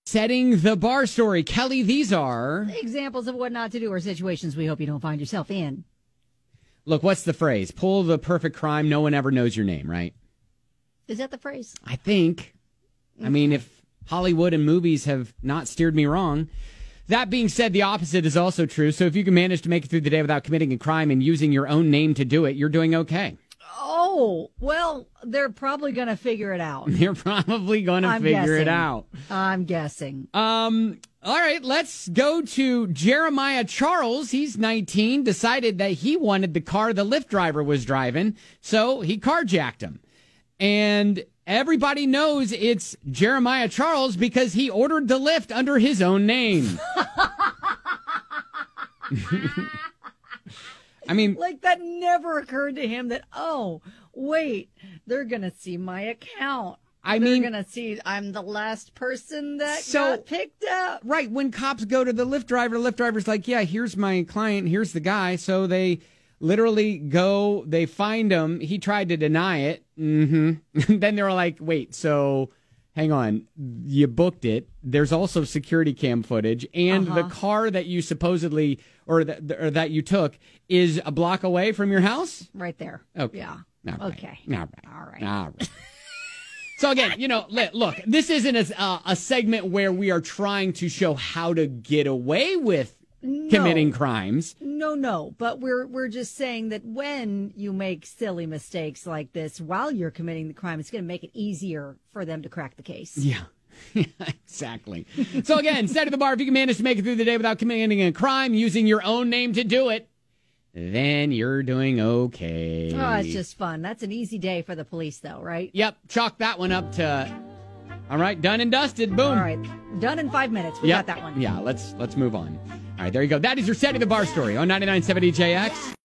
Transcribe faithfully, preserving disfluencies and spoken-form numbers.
Setting the bar story. Kelly, these are examples of what not to do or situations we hope you don't find yourself in. Look, what's the phrase? Pull the perfect crime. No one ever knows your name, right? Is that the phrase? I think. I mean, if Hollywood and movies have not steered me wrong. That being said, the opposite is also true. So if you can manage to make it through the day without committing a crime and using your own name to do it, you're doing okay. Oh, well, they're probably going to figure it out. You're probably going to figure guessing. it out. I'm guessing. Um. All right, let's go to Jeremiah Charles. He's nineteen, decided that he wanted the car the Lyft driver was driving, so he carjacked him. And everybody knows it's Jeremiah Charles because he ordered the Lyft under his own name. I mean, like that never occurred to him that, oh, wait, they're going to see my account. I they're mean, going to see I'm the last person that so, got picked up. Right. When cops go to the Lyft driver, the Lyft driver's like, yeah, here's my client. Here's the guy. So they literally go, they find him. He tried to deny it. Mm-hmm. Then they were like, wait, so hang on. You booked it. There's also security cam footage. And uh-huh. the car that you supposedly or, the, or that you took is a block away from your house? Right there. Okay. Yeah. All right. Okay. All right. All right. All right. So again, you know, look, this isn't a, uh, a segment where we are trying to show how to get away with no. committing crimes. No, no, but we're we're just saying that when you make silly mistakes like this while you're committing the crime, it's going to make it easier for them to crack the case. Yeah, exactly. So again, set at the bar, if you can manage to make it through the day without committing a crime using your own name to do it, then you're doing okay. Oh, it's just fun. That's an easy day for the police, though, right? Yep. Chalk that one up to, all right, done and dusted. Boom. All right. Done in five minutes. We yep. got that one. Yeah, let's let's move on. All right, there you go. That is your Set at the Bar story on ninety-nine point seven D J X.